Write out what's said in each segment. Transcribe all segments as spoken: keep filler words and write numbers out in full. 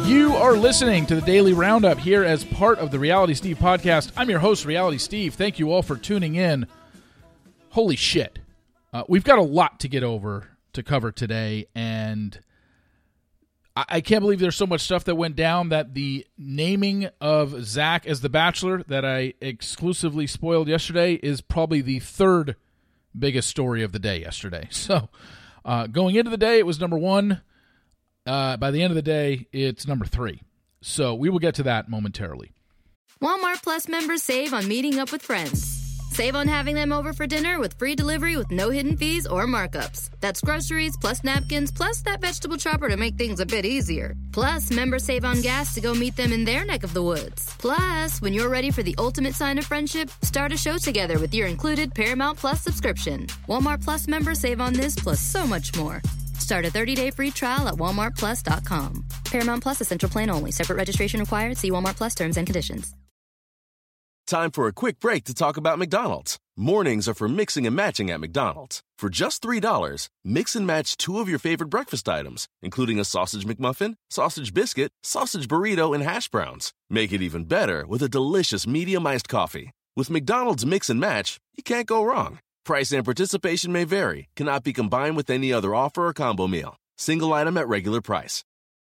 You are listening to the Daily Roundup here as part of the Reality Steve podcast. I'm your host, Reality Steve. Thank you all for tuning in. Holy shit. Uh, we've got a lot to get over to cover today, and I-, I can't believe there's so much stuff that went down that the naming of Zach as the Bachelor that I exclusively spoiled yesterday is probably the third biggest story of the day yesterday. So uh, going into the day, it was number one. Uh, by the end of the day, it's number three. So we will get to that momentarily. Walmart Plus members save on meeting up with friends. Save on having them over for dinner with free delivery with no hidden fees or markups. That's groceries, plus napkins, plus that vegetable chopper to make things a bit easier. Plus, members save on gas to go meet them in their neck of the woods. Plus, when you're ready for the ultimate sign of friendship, start a show together with your included Paramount Plus subscription. Walmart Plus members save on this plus so much more. Start a thirty-day free trial at walmart plus dot com. Paramount Plus Essential Plan only. Separate registration required. See Walmart Plus terms and conditions. Time for a quick break to talk about McDonald's. Mornings are for mixing and matching at McDonald's. For just three dollars, mix and match two of your favorite breakfast items, including a sausage McMuffin, sausage biscuit, sausage burrito, and hash browns. Make it even better with a delicious medium iced coffee. With McDonald's Mix and Match, you can't go wrong. Price and participation may vary. Cannot be combined with any other offer or combo meal. Single item at regular price.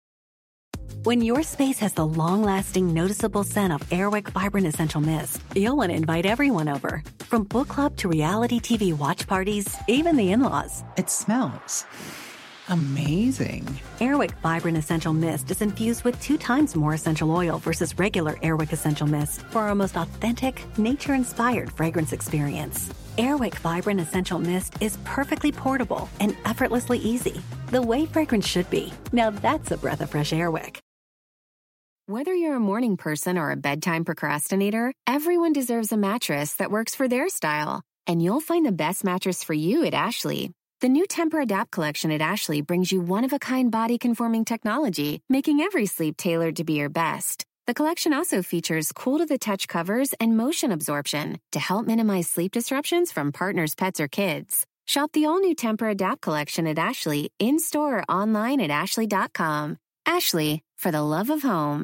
When your space has the long-lasting, noticeable scent of Airwick Vibrant Essential Mist, you'll want to invite everyone over. From book club to reality T V watch parties, even the in-laws. It smells amazing. Airwick Vibrant Essential Mist is infused with two times more essential oil versus regular Airwick Essential Mist for our most authentic, nature-inspired fragrance experience. Airwick Vibrant Essential Mist is perfectly portable and effortlessly easy. The way fragrance should be. Now that's a breath of fresh Airwick. Whether you're a morning person or a bedtime procrastinator, everyone deserves a mattress that works for their style. And you'll find the best mattress for you at Ashley. The new Temper-Adapt collection at Ashley brings you one-of-a-kind body-conforming technology, making every sleep tailored to be your best. The collection also features cool-to-the-touch covers and motion absorption to help minimize sleep disruptions from partners, pets, or kids. Shop the all-new Temper-Adapt collection at Ashley, in-store or online at ashley dot com. Ashley, for the love of home.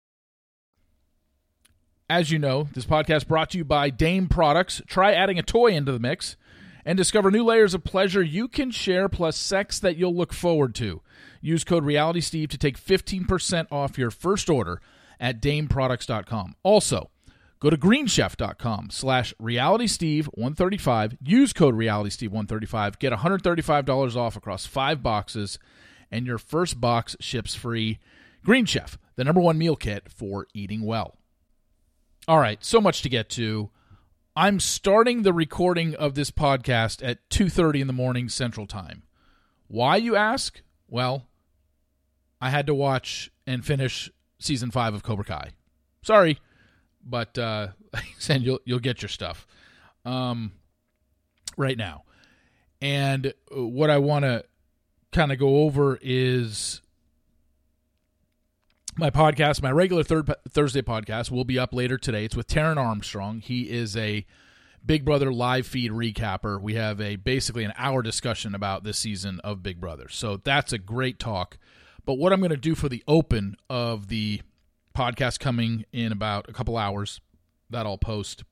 As you know, this podcast brought to you by Dame Products. Try adding a toy into the mix and discover new layers of pleasure you can share plus sex that you'll look forward to. Use code RealitySteve to take fifteen percent off your first order at dame products dot com. Also, go to greenchef.com slash realitysteve135. Use code realitysteve one thirty-five. Get one hundred thirty-five dollars off across five boxes, and your first box ships free. Green Chef, the number one meal kit for eating well. All right, so much to get to. I'm starting the recording of this podcast at two thirty in the morning Central Time. Why, you ask? Well, I had to watch and finish Season five of Cobra Kai. Sorry, but uh, and you'll you'll get your stuff um, right now. And what I want to kind of go over is my podcast, my regular third Thursday podcast will be up later today. It's with Taran Armstrong. He is a Big Brother live feed recapper. We have a basically an hour discussion about this season of Big Brother. So that's a great talk. But what I'm going to do for the open of the podcast coming in about a couple hours that I'll post,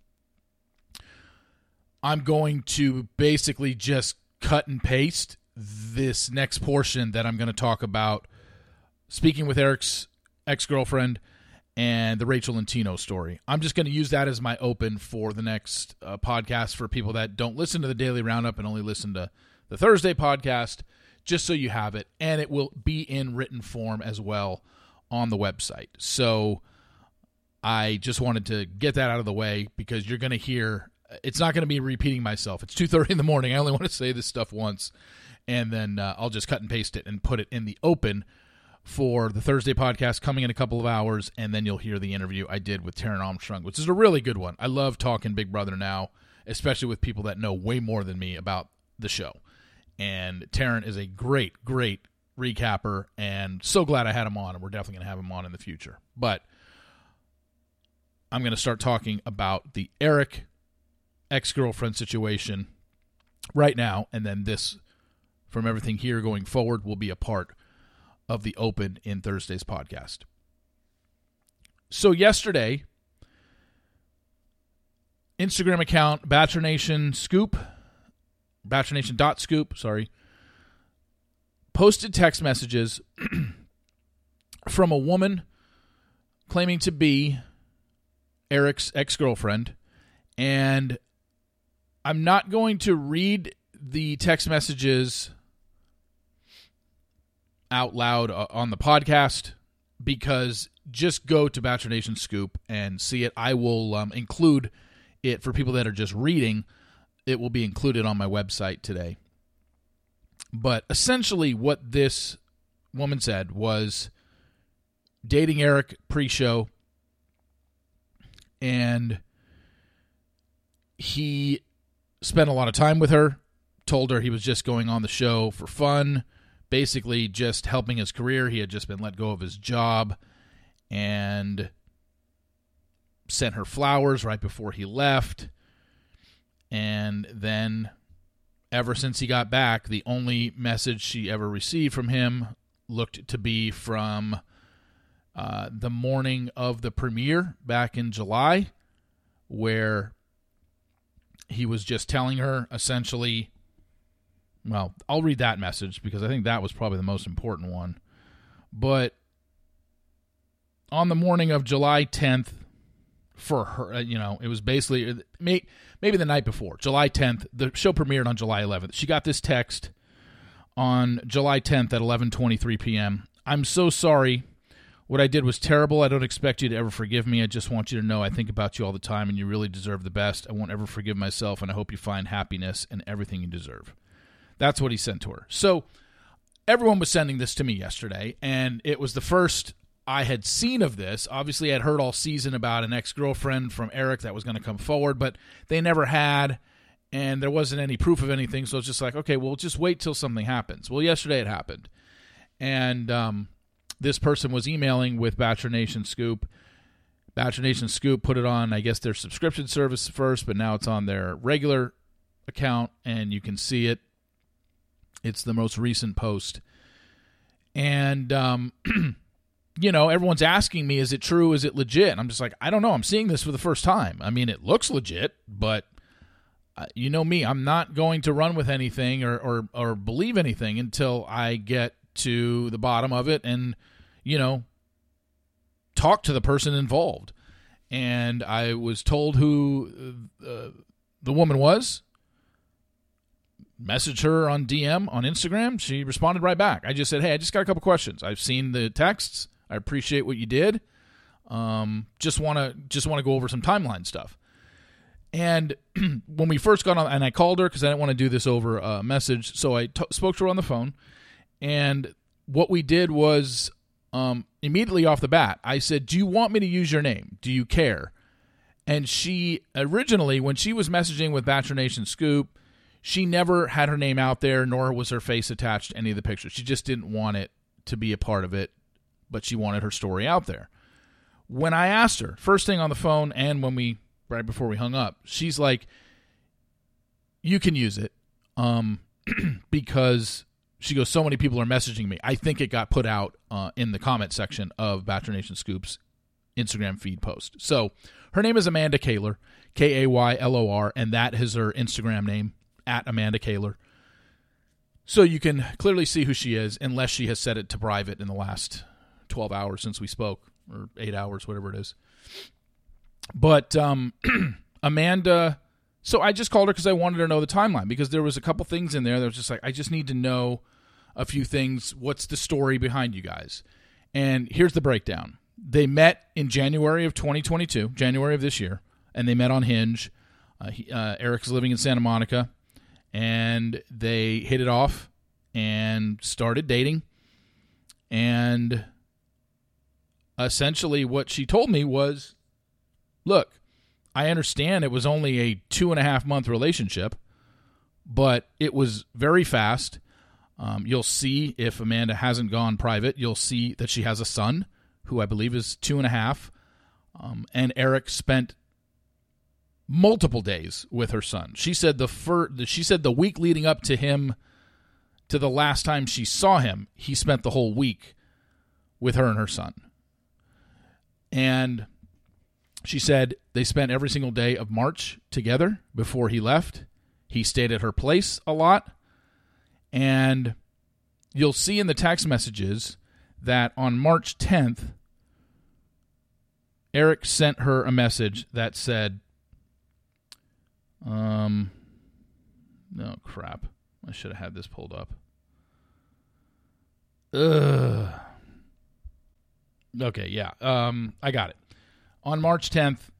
I'm going to basically just cut and paste this next portion that I'm going to talk about speaking with Eric's ex-girlfriend and the Rachel and Tino story. I'm just going to use that as my open for the next uh, podcast for people that don't listen to the Daily Roundup and only listen to the Thursday podcast, just so you have it. And it will be in written form as well on the website. So I just wanted to get that out of the way because you're going to hear, it's not going to be repeating myself. It's two thirty in the morning. I only want to say this stuff once, and then uh, I'll just cut and paste it and put it in the open for the Thursday podcast coming in a couple of hours, and then you'll hear the interview I did with Taran Armstrong, which is a really good one. I love talking Big Brother now, especially with people that know way more than me about the show. And Taran is a great, great recapper, and so glad I had him on, and we're definitely going to have him on in the future. But I'm going to start talking about the Eric ex-girlfriend situation right now, and then this, from everything here going forward, will be a part of the open in Thursday's podcast. So yesterday, Instagram account Bachelor Nation Scoop, Bachelor Nation dot scoop, sorry, posted text messages from a woman claiming to be Eric's ex-girlfriend, and I'm not going to read the text messages out loud on the podcast because just go to Bachelor Nation Scoop and see it. I will um, include it for people that are just reading. It will be included on my website today. But essentially what this woman said was dating Eric pre-show, and he spent a lot of time with her, told her he was just going on the show for fun, basically just helping his career. He had just been let go of his job, and sent her flowers right before he left. And then ever since he got back, the only message she ever received from him looked to be from uh, the morning of the premiere back in July, where he was just telling her essentially, well, I'll read that message because I think that was probably the most important one. But on the morning of July tenth, for her, you know, it was basically maybe the night before, July tenth. The show premiered on July eleventh. She got this text on July tenth at eleven twenty-three p.m. I'm so sorry. What I did was terrible. I don't expect you to ever forgive me. I just want you to know I think about you all the time, and you really deserve the best. I won't ever forgive myself, and I hope you find happiness in everything you deserve. That's what he sent to her. So everyone was sending this to me yesterday, and it was the first I had seen of this. Obviously, I'd heard all season about an ex-girlfriend from Eric that was going to come forward, but they never had, and there wasn't any proof of anything, so it's just like, okay, well, just wait till something happens. Well, yesterday it happened, and um, this person was emailing with Bachelor Nation Scoop. Bachelor Nation Scoop put it on, I guess, their subscription service first, but now it's on their regular account, and you can see it. It's the most recent post. And, um, you know, everyone's asking me, is it true? Is it legit? And I'm just like, I don't know. I'm seeing this for the first time. I mean, it looks legit, but uh, you know me. I'm not going to run with anything or, or, or believe anything until I get to the bottom of it and, you know, talk to the person involved. And I was told who uh, the woman was. Messaged her on D M on Instagram. She responded right back. I just said, hey, I just got a couple questions. I've seen the texts. I appreciate what you did. Um, just want to just want to go over some timeline stuff. And when we first got on, and I called her because I didn't want to do this over a message, so I t- spoke to her on the phone. And what we did was um, immediately off the bat, I said, do you want me to use your name? Do you care? And she originally, when she was messaging with Bachelor Nation Scoop, she never had her name out there, nor was her face attached to any of the pictures. She just didn't want it to be a part of it, but she wanted her story out there. When I asked her, first thing on the phone and when we, right before we hung up, she's like, you can use it um, because she goes, so many people are messaging me. I think it got put out uh, in the comment section of Bachelor Nation Scoop's Instagram feed post. So her name is Amanda Kaylor, K A Y L O R, and that is her Instagram name, at Amanda Kaylor. So you can clearly see who she is, unless she has set it to private in the last twelve hours since we spoke, or eight hours, whatever it is. But um, Amanda, so I just called her because I wanted to know the timeline, because there was a couple things in there that was just like, I just need to know a few things. What's the story behind you guys? And here's the breakdown. They met in January of twenty twenty-two, January of this year, and they met on Hinge. Uh, he, uh, Eric's living in Santa Monica. And they hit it off and started dating. And essentially what she told me was, look, I understand it was only a two and a half month relationship, but it was very fast. Um, you'll see, if Amanda hasn't gone private, you'll see that she has a son who I believe is two and a half. Um, and Eric spent multiple days with her son. She said the fir- she said the week leading up to him, to the last time she saw him, he spent the whole week with her and her son. And she said they spent every single day of March together before he left. He stayed at her place a lot. And you'll see in the text messages that on March tenth, Eric sent her a message that said, um, no, crap. I should have had this pulled up. Ugh. Okay, yeah, um, I got it. On March tenth,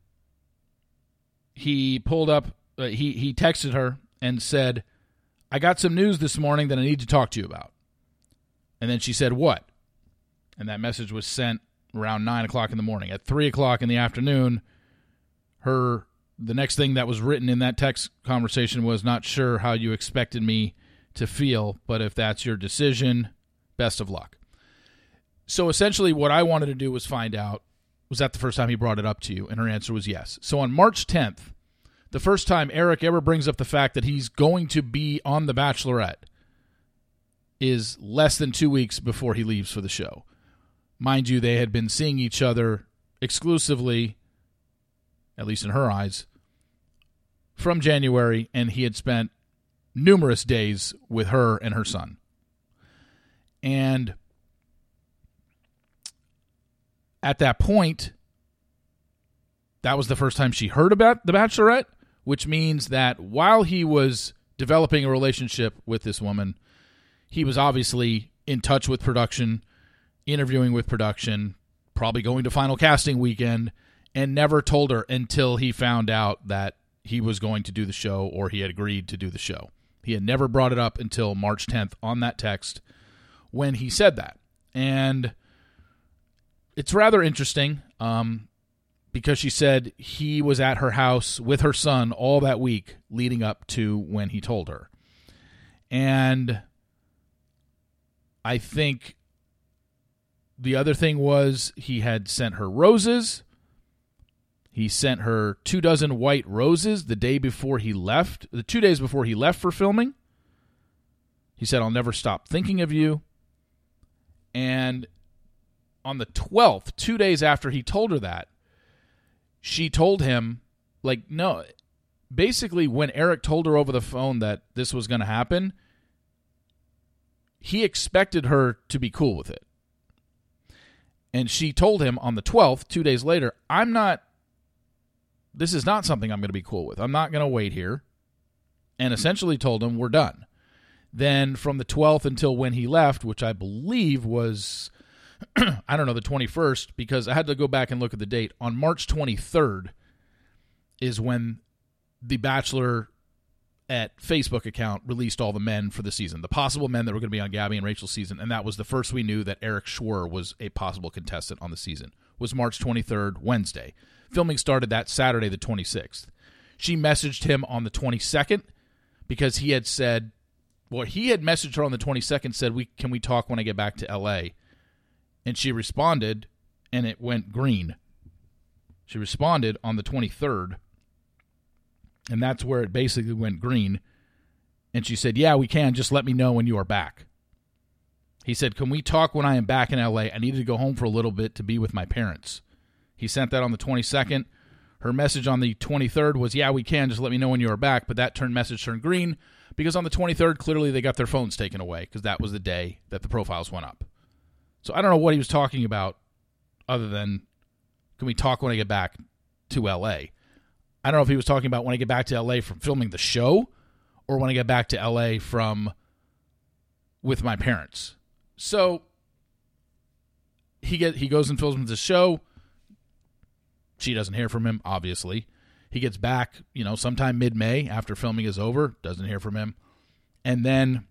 he pulled up, uh, he, he texted her and said, I got some news this morning that I need to talk to you about. And then she said, what? And that message was sent around nine o'clock in the morning. At three o'clock in the afternoon, her the next thing that was written in that text conversation was, not sure how you expected me to feel, but if that's your decision, best of luck. So essentially what I wanted to do was find out, was that the first time he brought it up to you? And her answer was yes. So on March tenth, the first time Eric ever brings up the fact that he's going to be on The Bachelorette is less than two weeks before he leaves for the show. Mind you, they had been seeing each other exclusively, at least in her eyes, from January, and he had spent numerous days with her and her son. And at that point, that was the first time she heard about The Bachelorette, which means that while he was developing a relationship with this woman, he was obviously in touch with production, interviewing with production, probably going to final casting weekend, and never told her until he found out that he was going to do the show or he had agreed to do the show. He had never brought it up until March tenth on that text when he said that. And it's rather interesting um, because she said he was at her house with her son all that week leading up to when he told her. And I think the other thing was he had sent her roses. He sent her two dozen white roses the day before he left, the two days before he left for filming. He said, I'll never stop thinking of you. And on the twelfth, two days after he told her that, she told him, like, no, basically when Eric told her over the phone that this was going to happen, he expected her to be cool with it. And she told him on the twelfth, two days later, I'm not, this is not something I'm going to be cool with. I'm not going to wait here. And essentially told him, we're done. Then from the twelfth until when he left, which I believe was, I don't know, the twenty-first, because I had to go back and look at the date. On March twenty-third is when the Bachelor at Facebook account released all the men for the season, the possible men that were going to be on Gabby and Rachel's season, and that was the first we knew that Eric Schwer was a possible contestant on the season, was March twenty-third, Wednesday. Filming started that Saturday, the twenty-sixth. She messaged him on the twenty-second because he had said, well, he had messaged her on the twenty-second, said, "We can we talk when I get back to L A?" And she responded, and it went green. She responded on the twenty-third, and that's where it basically went green. And she said, yeah, we can. Just let me know when you are back. He said, can we talk when I am back in L A? I needed to go home for a little bit to be with my parents. He sent that on the twenty-second. Her message on the twenty-third was, yeah, we can. Just let me know when you are back. But that turned message turned green because on the twenty-third, clearly they got their phones taken away because that was the day that the profiles went up. So I don't know what he was talking about other than, can we talk when I get back to L A? I don't know if he was talking about when I get back to L A from filming the show or when I get back to L A from with my parents. So he get he goes and films the show. She doesn't hear from him, obviously. He gets back, you know, sometime mid-May after filming is over. Doesn't hear from him. And then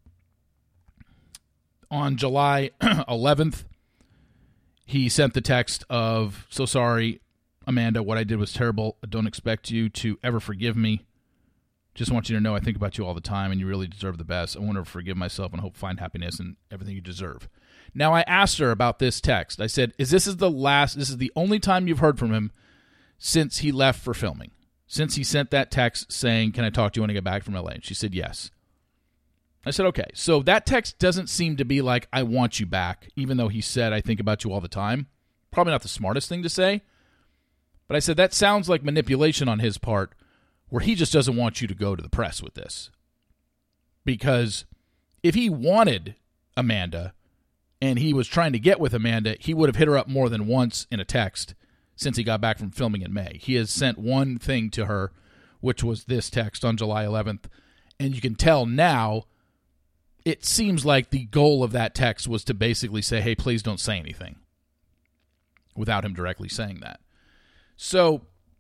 on July eleventh, he sent the text of, so sorry, Amanda, what I did was terrible. I don't expect you to ever forgive me. Just want you to know I think about you all the time, and you really deserve the best. I want to forgive myself and hope to find happiness and everything you deserve. Now, I asked her about this text. I said, is this is the last, this is the only time you've heard from him since he left for filming? Since he sent that text saying, can I talk to you when I get back from L A? And she said, yes. I said, okay. So that text doesn't seem to be like, I want you back, even though he said, I think about you all the time. Probably not the smartest thing to say. But I said, that sounds like manipulation on his part, where he just doesn't want you to go to the press with this. Because if he wanted Amanda and he was trying to get with Amanda, he would have hit her up more than once in a text since he got back from filming in May. He has sent one thing to her, which was this text on July eleventh. And you can tell now, it seems like the goal of that text was to basically say, hey, please don't say anything, without him directly saying that. So,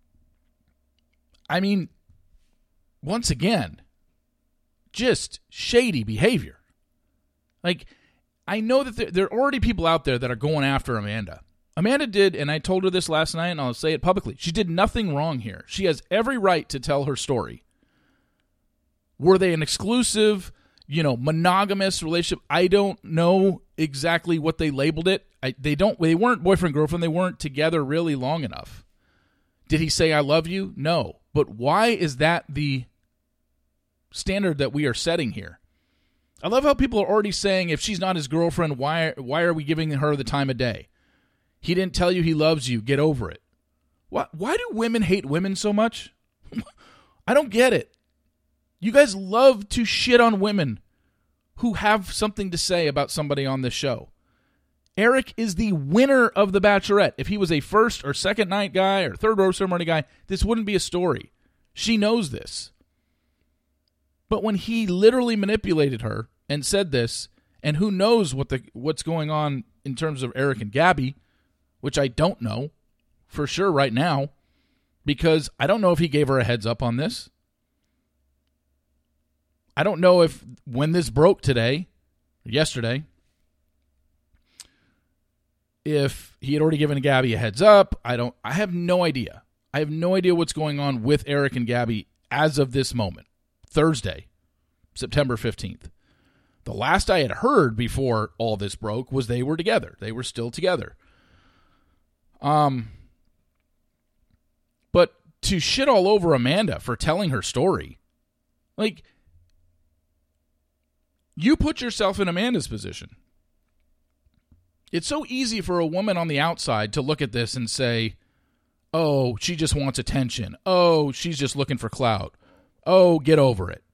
I mean, once again, just shady behavior. Like, I know that there, there are already people out there that are going after Amanda. Amanda did, and I told her this last night, and I'll say it publicly, she did nothing wrong here. She has every right to tell her story. Were they an exclusive, you know, monogamous relationship? I don't know exactly what they labeled it. I, they don't. They weren't boyfriend, girlfriend. They weren't together really long enough. Did he say, I love you? No. But why is that the standard that we are setting here? I love how people are already saying, if she's not his girlfriend, why, why are we giving her the time of day? He didn't tell you he loves you. Get over it. Why, why do women hate women so much? I don't get it. You guys love to shit on women who have something to say about somebody on this show. Eric is the winner of The Bachelorette. If he was a first or second night guy or third row ceremony guy, this wouldn't be a story. She knows this. But when he literally manipulated her and said this, and who knows what the what's going on in terms of Eric and Gabby, which I don't know for sure right now, because I don't know if he gave her a heads up on this. I don't know if when this broke today, or yesterday, if he had already given Gabby a heads up. I don't. I have no idea. I have no idea what's going on with Eric and Gabby as of this moment. Thursday, September fifteenth. The last I had heard before all this broke was they were together. They were still together. Um, but to shit all over Amanda for telling her story, like, you put yourself in Amanda's position. It's so easy for a woman on the outside to look at this and say, oh, she just wants attention. Oh, she's just looking for clout. Oh, get over it.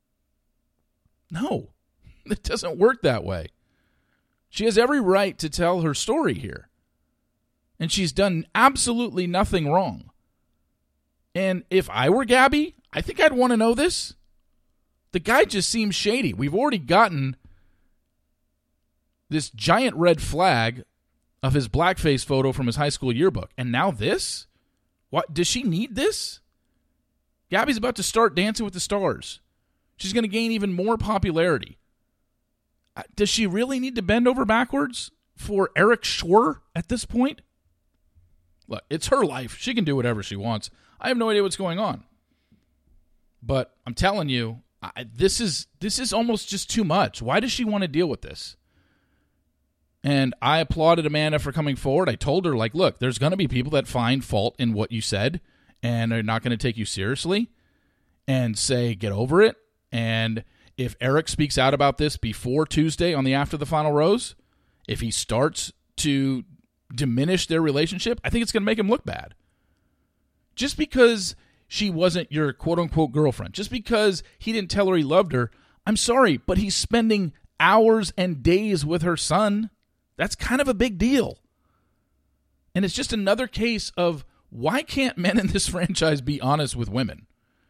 No, it doesn't work that way. She has every right to tell her story here. And she's done absolutely nothing wrong. And if I were Gabby, I think I'd want to know this. The guy just seems shady. We've already gotten this giant red flag of his blackface photo from his high school yearbook. And now this? What? Does she need this? Gabby's about to start Dancing with the Stars. She's going to gain even more popularity. Does she really need to bend over backwards for Eric Schwer at this point? Look, it's her life. She can do whatever she wants. I have no idea what's going on. But I'm telling you, I, this is this is almost just too much. Why does she want to deal with this? And I applauded Amanda for coming forward. I told her, like, look, there's going to be people that find fault in what you said and are not going to take you seriously and say, get over it. And if Eric speaks out about this before Tuesday on the After the Final Rose, if he starts to diminish their relationship, I think it's going to make him look bad. Just because she wasn't your quote-unquote girlfriend, just because he didn't tell her he loved her, I'm sorry, but he's spending hours and days with her son. That's kind of a big deal. And it's just another case of, why can't men in this franchise be honest with women?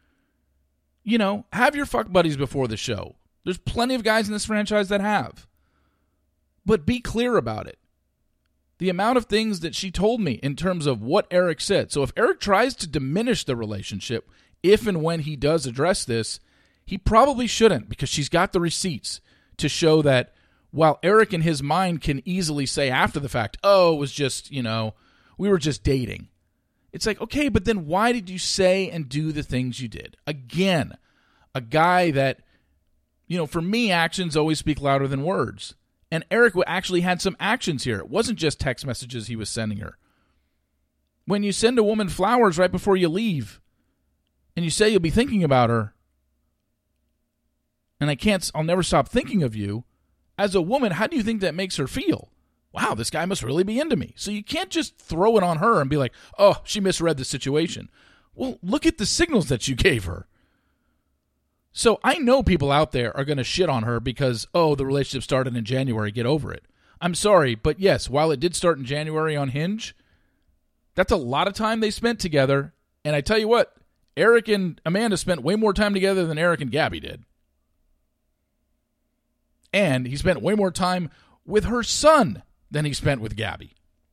You know, have your fuck buddies before the show. There's plenty of guys in this franchise that have. But be clear about it. The amount of things that she told me in terms of what Eric said. So if Eric tries to diminish the relationship, if and when he does address this, he probably shouldn't, because she's got the receipts to show that while Eric in his mind can easily say after the fact, oh, it was just, you know, we were just dating. It's like, okay, but then why did you say and do the things you did? Again, a guy that, you know, for me, actions always speak louder than words. And Eric actually had some actions here. It wasn't just text messages he was sending her. When you send a woman flowers right before you leave, and you say you'll be thinking about her, and I can't, I'll never stop thinking of you, as a woman, how do you think that makes her feel? wow, this guy must really be into me. So you can't just throw it on her and be like, oh, she misread the situation. Well, look at the signals that you gave her. So I know people out there are going to shit on her because, oh, the relationship started in January, get over it. I'm sorry, but yes, while it did start in January on Hinge, that's a lot of time they spent together. And I tell you what, Eric and Amanda spent way more time together than Eric and Gabby did. And he spent way more time with her son than he spent with Gabby.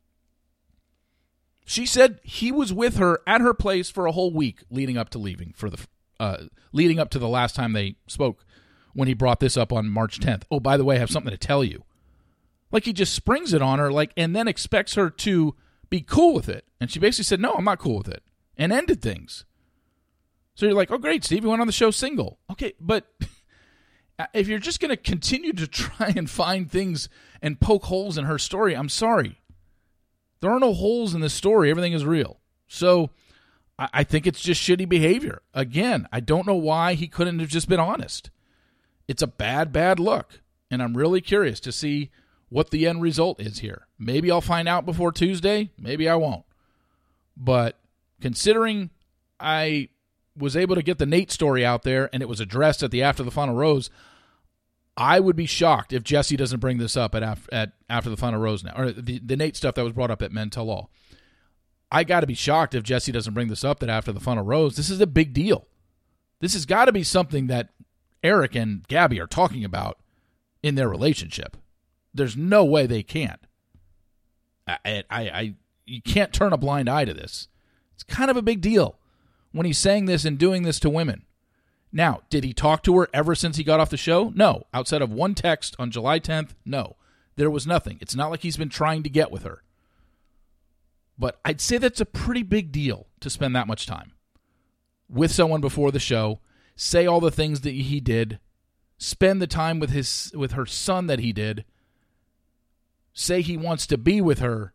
She said he was with her at her place for a whole week leading up to leaving for the uh, leading up to the last time they spoke when he brought this up on March tenth. Oh, by the way, I have something to tell you. Like he just springs it on her, like, and then expects her to be cool with it. And she basically said, no, I'm not cool with it, and ended things. So you're like, oh, great, Steve, you went on the show single. Okay, but if you're just going to continue to try and find things and poke holes in her story, I'm sorry. There are no holes in this story. Everything is real. So I, I think it's just shitty behavior. Again, I don't know why he couldn't have just been honest. It's a bad, bad look. And I'm really curious to see what the end result is here. Maybe I'll find out before Tuesday. Maybe I won't. But considering I was able to get the Nate story out there and it was addressed at the After the Final Rose, I would be shocked if Jesse doesn't bring this up at after, at after the Final Rose now, or the, the Nate stuff that was brought up at Men Tell All. I got to be shocked if Jesse doesn't bring this up at After the Final Rose. This is a big deal. This has got to be something that Eric and Gabby are talking about in their relationship. There's no way they can't. I, I, I, you can't turn a blind eye to this. It's kind of a big deal when he's saying this and doing this to women. Now, did he talk to her ever since he got off the show? No. Outside of one text on July tenth, no. There was nothing. It's not like he's been trying to get with her. But I'd say that's a pretty big deal to spend that much time with someone before the show, say all the things that he did, spend the time with his with her son that he did, say he wants to be with her,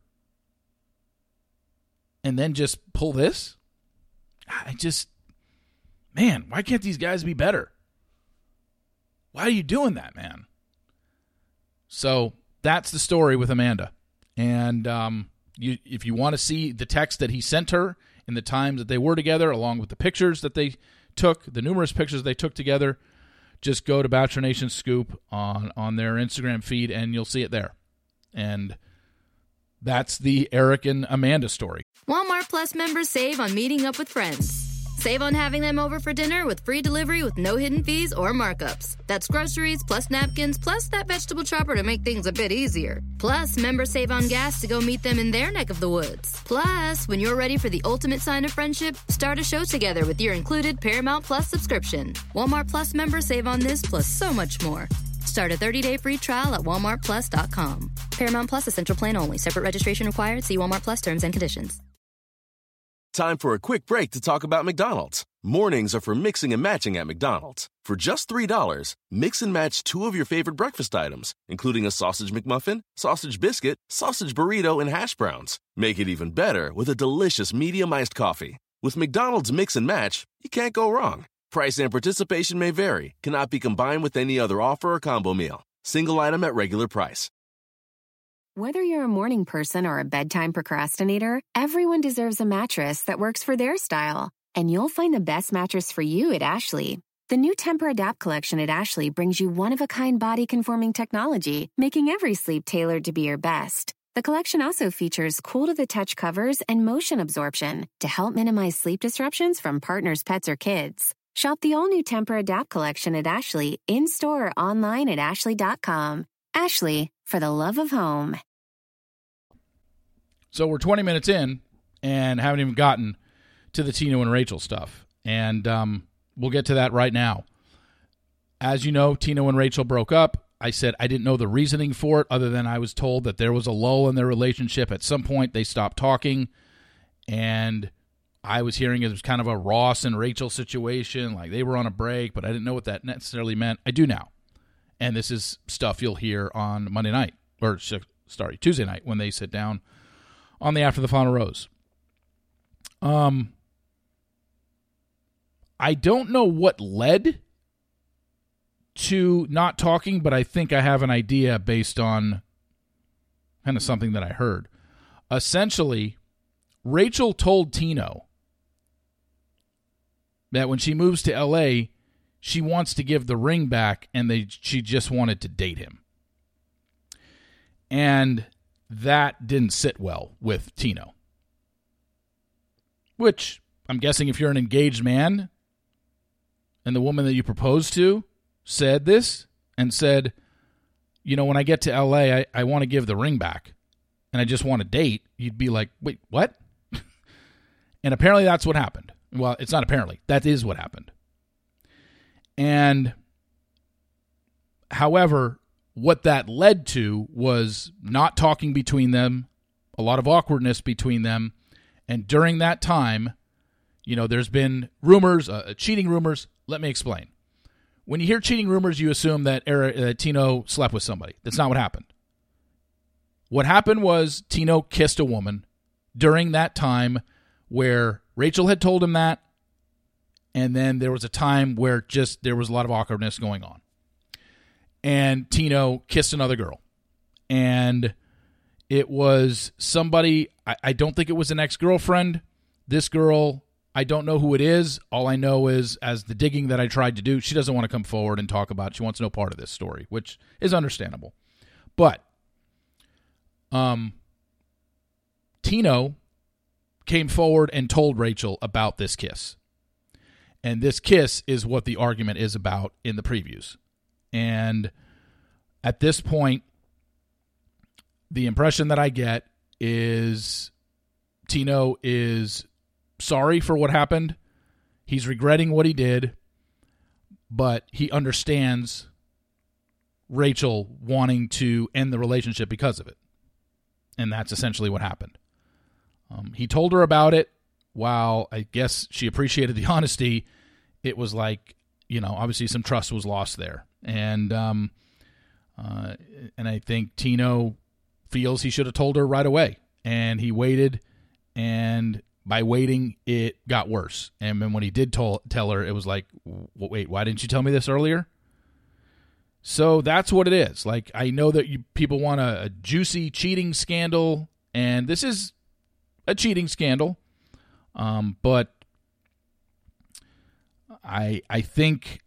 and then just pull this? I just, man, why can't these guys be better? Why are you doing that, man? So that's the story with Amanda. And um, you, if you want to see the text that he sent her in the times that they were together, along with the pictures that they took, the numerous pictures they took together, just go to Bachelor Nation Scoop on, on their Instagram feed, and you'll see it there. And that's the Eric and Amanda story. Walmart Plus members save on meeting up with friends. Save on having them over for dinner with free delivery with no hidden fees or markups. That's groceries plus napkins plus that vegetable chopper to make things a bit easier. Plus, members save on gas to go meet them in their neck of the woods. Plus, when you're ready for the ultimate sign of friendship, start a show together with your included Paramount Plus subscription. Walmart Plus members save on this plus so much more. Start a thirty-day free trial at walmart plus dot com. Paramount Plus Essential Plan only. Separate registration required. See Walmart Plus terms and conditions. Time for a quick break to talk about McDonald's. Mornings are for mixing and matching at McDonald's. For just three dollars, mix and match two of your favorite breakfast items, including a sausage McMuffin, sausage biscuit, sausage burrito, and hash browns. Make it even better with a delicious medium iced coffee. With McDonald's Mix and Match, you can't go wrong. Price and participation may vary. Cannot be combined with any other offer or combo meal. Single item at regular price. Whether you're a morning person or a bedtime procrastinator, everyone deserves a mattress that works for their style. And you'll find the best mattress for you at Ashley. The new Temper-Adapt collection at Ashley brings you one-of-a-kind body-conforming technology, making every sleep tailored to be your best. The collection also features cool-to-the-touch covers and motion absorption to help minimize sleep disruptions from partners, pets, or kids. Shop the all-new Temper-Adapt collection at Ashley, in-store or online at ashley dot com. Ashley, for the love of home. So we're twenty minutes in and haven't even gotten to the Tina and Rachel stuff. And um, we'll get to that right now. As you know, Tina and Rachel broke up. I said I didn't know the reasoning for it other than I was told that there was a lull in their relationship. At some point, they stopped talking. And I was hearing it was kind of a Ross and Rachel situation, like they were on a break, but I didn't know what that necessarily meant. I do now. And this is stuff you'll hear on Monday night, or sorry, Tuesday night when they sit down on the After the Final Rose. Um, I don't know what led to not talking, but I think I have an idea based on kind of something that I heard. Essentially, Rachel told Tino that when she moves to L A, she wants to give the ring back, and they she just wanted to date him. And that didn't sit well with Tino. Which, I'm guessing if you're an engaged man, and the woman that you proposed to said this, and said, you know, when I get to L A, I, I want to give the ring back, and I just want to date, you'd be like, wait, what? And apparently that's what happened. Well, it's not apparently. That is what happened. And, however, what that led to was not talking between them, a lot of awkwardness between them, and during that time, you know, there's been rumors, uh, cheating rumors. Let me explain. When you hear cheating rumors, you assume that Eric, uh, Tino slept with somebody. That's not what happened. What happened was Tino kissed a woman during that time where Rachel had told him that, and then there was a time where just there was a lot of awkwardness going on. And Tino kissed another girl. And it was somebody, I, I don't think it was an ex-girlfriend. This girl, I don't know who it is. All I know is, as the digging that I tried to do, she doesn't want to come forward and talk about it. She wants no part of this story, which is understandable. But um, Tino came forward and told Rachel about this kiss. And this kiss is what the argument is about in the previews. And at this point, the impression that I get is Tino is sorry for what happened. He's regretting what he did, but he understands Rachel wanting to end the relationship because of it. And that's essentially what happened. Um, he told her about it. While I guess she appreciated the honesty, it was like, you know, obviously some trust was lost there. And um, uh, and I think Tino feels he should have told her right away. And he waited, and by waiting, it got worse. And then when he did tell, tell her, it was like, wait, why didn't you tell me this earlier? So that's what it is. Like, I know that you, people want a, a juicy cheating scandal, and this is a cheating scandal. Um, but I I think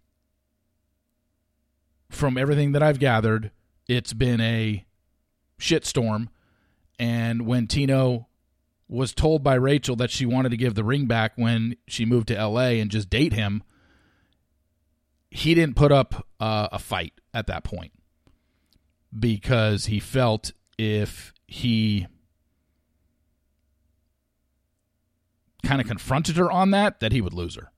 from everything that I've gathered, it's been a shitstorm. And when Tino was told by Rachel that she wanted to give the ring back when she moved to L A and just date him, he didn't put up uh, a fight at that point, because he felt if he kind of confronted her on that, that he would lose her.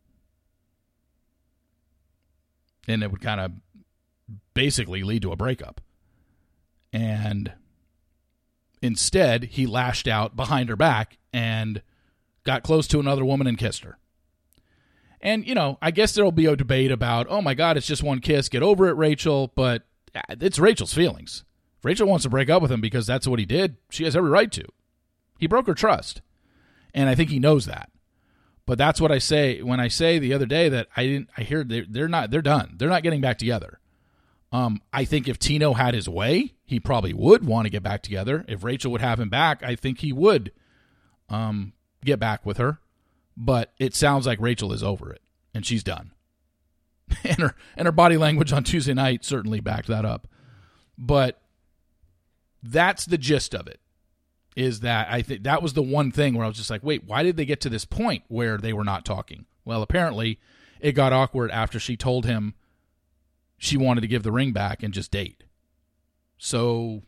And it would kind of basically lead to a breakup. And instead, he lashed out behind her back and got close to another woman and kissed her. And, you know, I guess there'll be a debate about, oh my God, it's just one kiss, get over it, Rachel. But it's Rachel's feelings. If Rachel wants to break up with him because that's what he did, she has every right to. He broke her trust. And I think he knows that. But that's what I say when I say the other day that I didn't. I hear they're, they're not. They're done. They're not getting back together. Um, I think if Tino had his way, he probably would want to get back together. If Rachel would have him back, I think he would um, get back with her. But it sounds like Rachel is over it and she's done. and her and her body language on Tuesday night certainly backed that up. But that's the gist of it. Is that I think that was the one thing where I was just like, wait, why did they get to this point where they were not talking? Well, apparently it got awkward after she told him she wanted to give the ring back and just date. So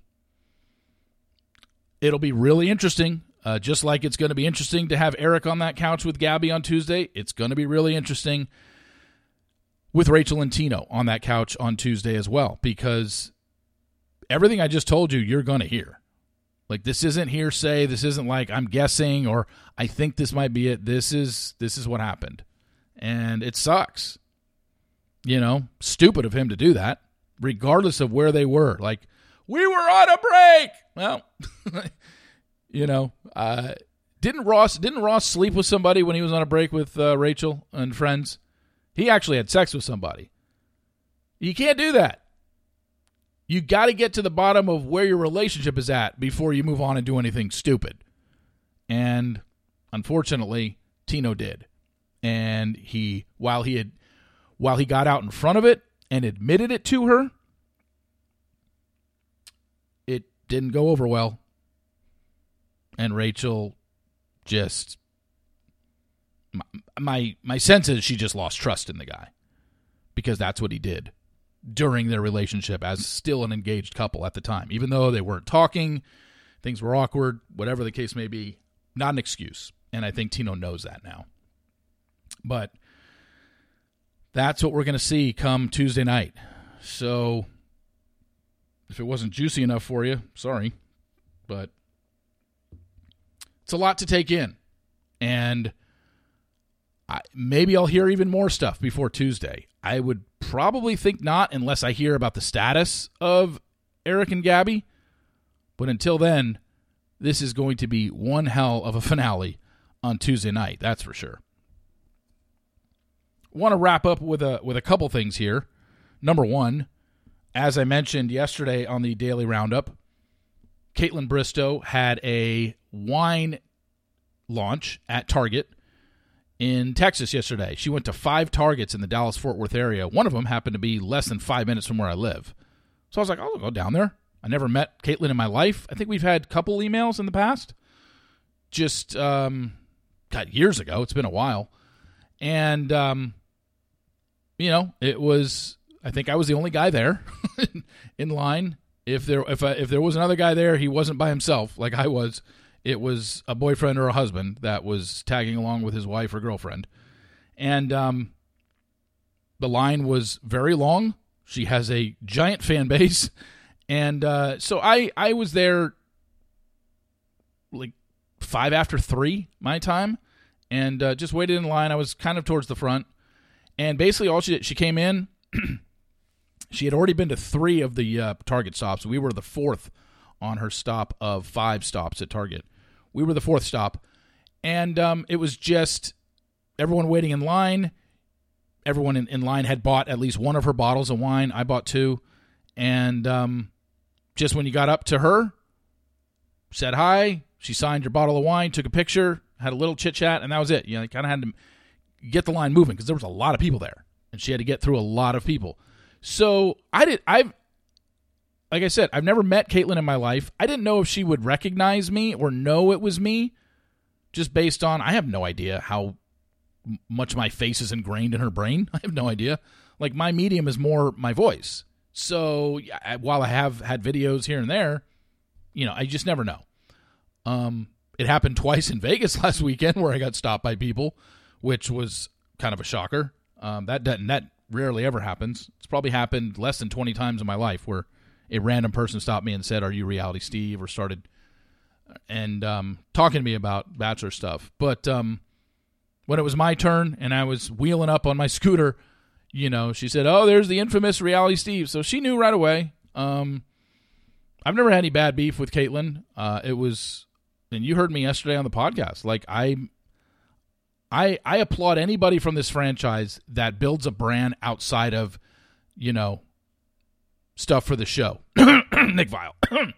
it'll be really interesting. Uh, just like it's going to be interesting to have Eric on that couch with Gabby on Tuesday, it's going to be really interesting with Rachel and Tino on that couch on Tuesday as well, because everything I just told you, you're going to hear. Like, this isn't hearsay. This isn't like I'm guessing or I think this might be it. This is this is what happened. And it sucks. You know, stupid of him to do that, regardless of where they were. Like, we were on a break. Well, you know, uh, didn't Ross didn't Ross sleep with somebody when he was on a break with uh, Rachel and friends? He actually had sex with somebody. You can't do that. You got to get to the bottom of where your relationship is at before you move on and do anything stupid. And unfortunately, Tino did. And he, while he had, while he got out in front of it and admitted it to her, it didn't go over well. And Rachel just, my, my, my sense is she just lost trust in the guy. Because that's what he did during their relationship as still an engaged couple at the time. Even though they weren't talking, things were awkward, whatever the case may be, not an excuse. And I think Tino knows that now. But that's what we're going to see come Tuesday night. So if it wasn't juicy enough for you, sorry. But it's a lot to take in. And I, maybe I'll hear even more stuff before Tuesday. I would probably think not unless I hear about the status of Eric and Gabby. But until then, this is going to be one hell of a finale on Tuesday night. That's for sure. Want to wrap up with a with a couple things here. Number one, as I mentioned yesterday on the Daily Roundup, Kaitlyn Bristowe had a wine launch at Target in Texas yesterday. She went to five Targets in the Dallas-Fort Worth area. One of them happened to be less than five minutes from where I live. So I was like, I'll go down there. I never met Kaitlyn in my life. I think we've had a couple emails in the past. Just, um, God, years ago. It's been a while. And, um, you know, it was, I think I was the only guy there in line. If there, if I, if there was another guy there, he wasn't by himself like I was. It was a boyfriend or a husband that was tagging along with his wife or girlfriend. And um, the line was very long. She has a giant fan base. And uh, so I, I was there like five after three my time and uh, just waited in line. I was kind of towards the front. And basically all she did, she came in. She had already been to three of the uh, Target stops. We were the fourth on her stop of five stops at Target. We were the fourth stop, and um, it was just everyone waiting in line. Everyone in, in line had bought at least one of her bottles of wine. I bought two, and um, just when you got up to her, said hi, she signed your bottle of wine, took a picture, had a little chit-chat, and that was it. You know, you kind of had to get the line moving because there was a lot of people there, and she had to get through a lot of people. So I did. I've Like I said, I've never met Kaitlyn in my life. I didn't know if she would recognize me or know it was me, just based on, I have no idea how much my face is ingrained in her brain. I have no idea. Like, my medium is more my voice. So, I, while I have had videos here and there, you know, I just never know. Um, it happened twice in Vegas last weekend where I got stopped by people, which was kind of a shocker. Um, that, that, that rarely ever happens. It's probably happened less than twenty times in my life where a random person stopped me and said, "Are you Reality Steve?" or started and um, talking to me about Bachelor stuff. But um, when it was my turn and I was wheeling up on my scooter, you know, she said, "Oh, there's the infamous Reality Steve." So she knew right away. Um, I've never had any bad beef with Kaitlyn. Uh, it was, and you heard me yesterday on the podcast. Like I, I, I applaud anybody from this franchise that builds a brand outside of, you know, stuff for the show. Nick Viall.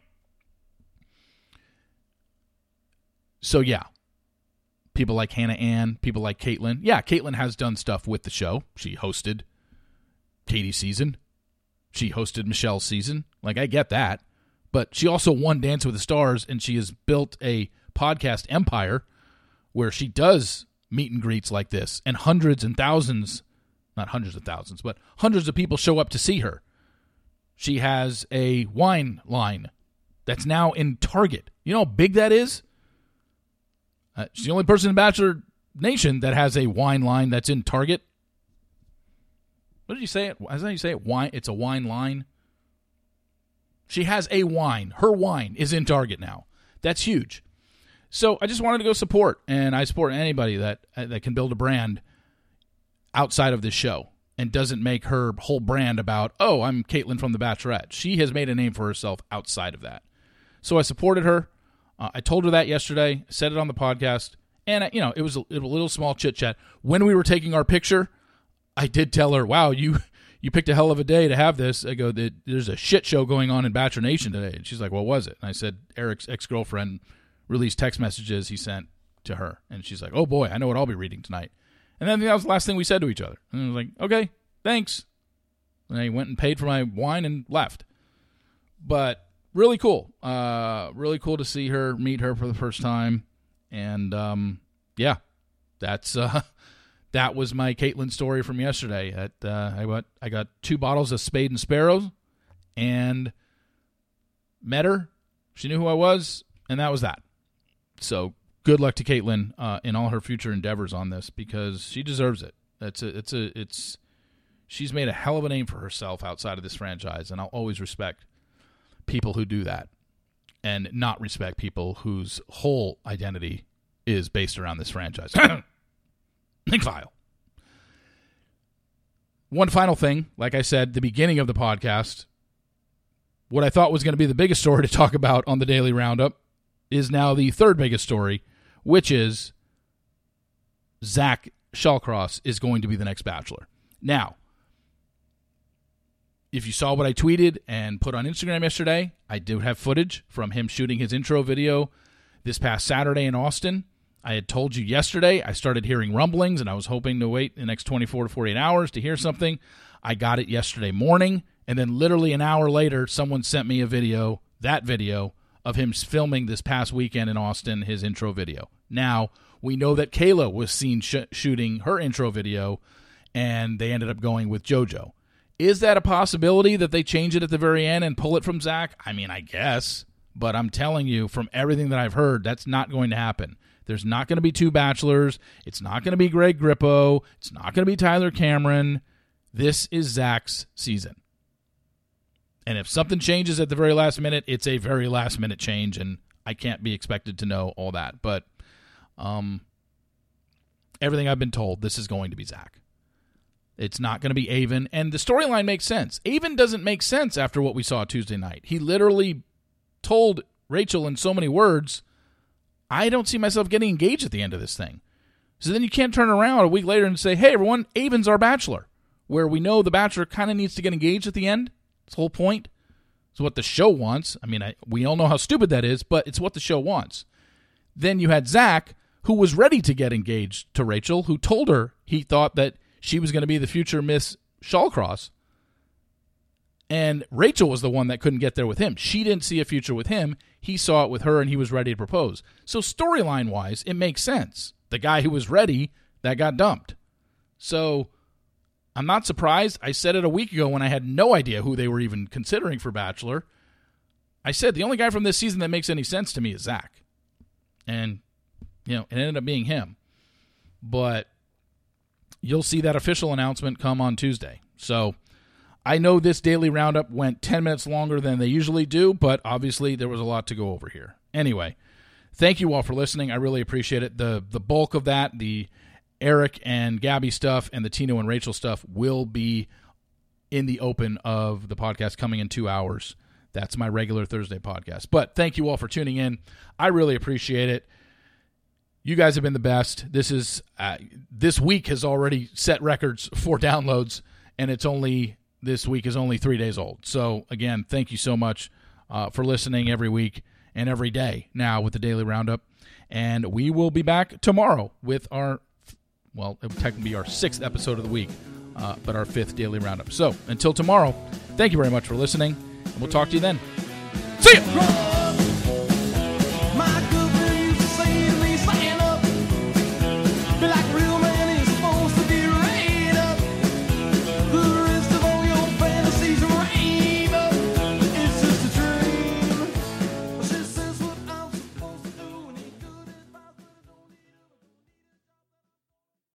So, yeah. People like Hannah Ann, people like Kaitlyn. Yeah, Kaitlyn has done stuff with the show. She hosted Katie's season. She hosted Michelle's season. Like, I get that. But she also won Dance with the Stars, and she has built a podcast empire where she does meet and greets like this. And hundreds and thousands, not hundreds of thousands, but hundreds of people show up to see her. She has a wine line that's now in Target. You know how big that is? Uh, she's the only person in Bachelor Nation that has a wine line that's in Target. What did you say? Is that how you say it? Wine? It's a wine line. She has a wine. Her wine is in Target now. That's huge. So I just wanted to go support, and I support anybody that uh, that can build a brand outside of this show. And doesn't make her whole brand about, oh, I'm Kaitlyn from The Bachelorette. She has made a name for herself outside of that. So I supported her. Uh, I told her that yesterday. Said it on the podcast. And, you know, it was a, it was a little small chit-chat. When we were taking our picture, I did tell her, wow, you you picked a hell of a day to have this. I go, there's a shit show going on in Bachelor Nation today. And she's like, what was it? And I said, Eric's ex-girlfriend released text messages he sent to her. And she's like, oh, boy, I know what I'll be reading tonight. And then that was the last thing we said to each other. And I was like, okay, thanks. And I went and paid for my wine and left. But really cool. Uh, really cool to see her, meet her for the first time. And, um, yeah, that's uh, that was my Caitlin story from yesterday. At, uh, I, got, I got two bottles of Spade and Sparrows and met her. She knew who I was, and that was that. So good luck to Caitlin uh, in all her future endeavors on this, because she deserves it. It's a, it's a, it's. She's made a hell of a name for herself outside of this franchise, and I'll always respect people who do that and not respect people whose whole identity is based around this franchise. Nick Viall. One final thing, like I said, the beginning of the podcast, what I thought was going to be the biggest story to talk about on the Daily Roundup is now the third biggest story, which is Zach Shallcross is going to be the next Bachelor. Now, if you saw what I tweeted and put on Instagram yesterday, I do have footage from him shooting his intro video this past Saturday in Austin. I had told you yesterday I started hearing rumblings, and I was hoping to wait the next twenty-four to forty-eight hours to hear something. I got it yesterday morning, and then literally an hour later, someone sent me a video, that video, of him filming this past weekend in Austin, his intro video. Now, we know that Kayla was seen sh- shooting her intro video, and they ended up going with JoJo. Is that a possibility that they change it at the very end and pull it from Zach? I mean, I guess. But I'm telling you, from everything that I've heard, that's not going to happen. There's not going to be two Bachelors. It's not going to be Greg Grippo. It's not going to be Tyler Cameron. This is Zach's season. And if something changes at the very last minute, it's a very last-minute change, and I can't be expected to know all that. But um, everything I've been told, this is going to be Zach. It's not going to be Avon, and the storyline makes sense. Avon doesn't make sense after what we saw Tuesday night. He literally told Rachel in so many words, I don't see myself getting engaged at the end of this thing. So then you can't turn around a week later and say, hey, everyone, Avon's our Bachelor, where we know the Bachelor kind of needs to get engaged at the end. It's the whole point. It's what the show wants. I mean, I, we all know how stupid that is, but it's what the show wants. Then you had Zach, who was ready to get engaged to Rachel, who told her he thought that she was going to be the future Miss Shallcross. And Rachel was the one that couldn't get there with him. She didn't see a future with him. He saw it with her, and he was ready to propose. So storyline-wise, it makes sense. The guy who was ready, that got dumped. So I'm not surprised. I said it a week ago when I had no idea who they were even considering for Bachelor. I said the only guy from this season that makes any sense to me is Zach. And, you know, it ended up being him. But you'll see that official announcement come on Tuesday. So I know this Daily Roundup went ten minutes longer than they usually do, but obviously there was a lot to go over here. Anyway, thank you all for listening. I really appreciate it. The the bulk of that, the Eric and Gabby stuff and the Tino and Rachel stuff, will be in the open of the podcast coming in two hours. That's my regular Thursday podcast. But thank you all for tuning in. I really appreciate it. You guys have been the best. This is uh, this week has already set records for downloads, and it's only this week is only three days old. So again, thank you so much uh, for listening every week and every day now with the Daily Roundup. And we will be back tomorrow with our, well, it would technically be our sixth episode of the week, uh, but our fifth Daily Roundup. So until tomorrow, thank you very much for listening, and we'll talk to you then. See ya!